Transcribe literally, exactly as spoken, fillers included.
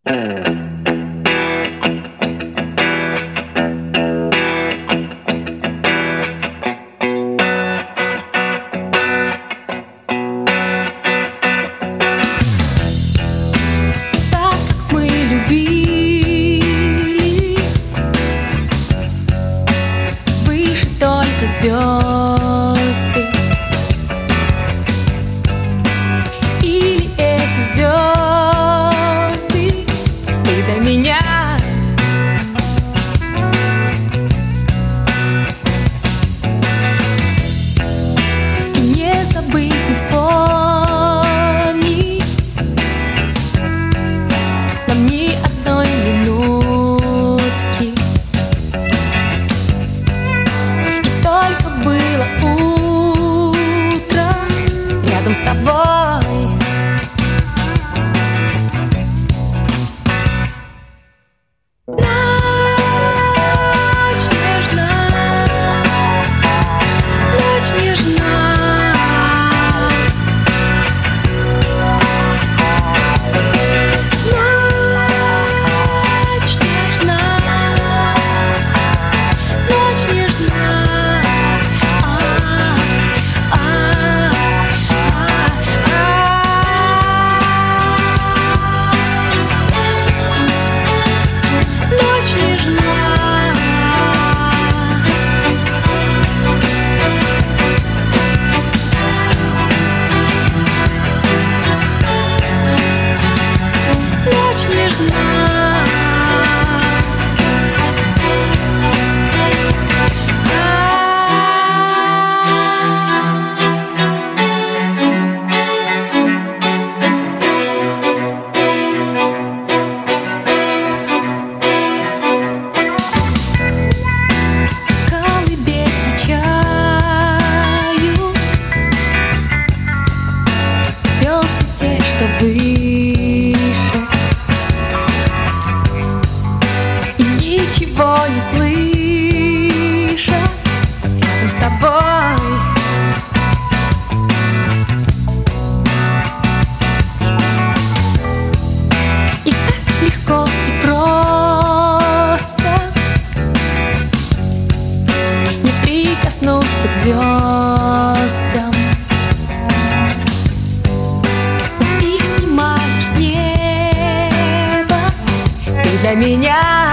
Звезды, или эти звезды ты до меня. И не забыть, не вспомнить нам ни одной минутки. Было утро рядом с тобой. Ночь нежна, ночь нежна. Ночь нежна, ночь нежна. Выше и ничего не слыша рядом с тобой. И так легко и просто не прикоснуться к звездам. До меня.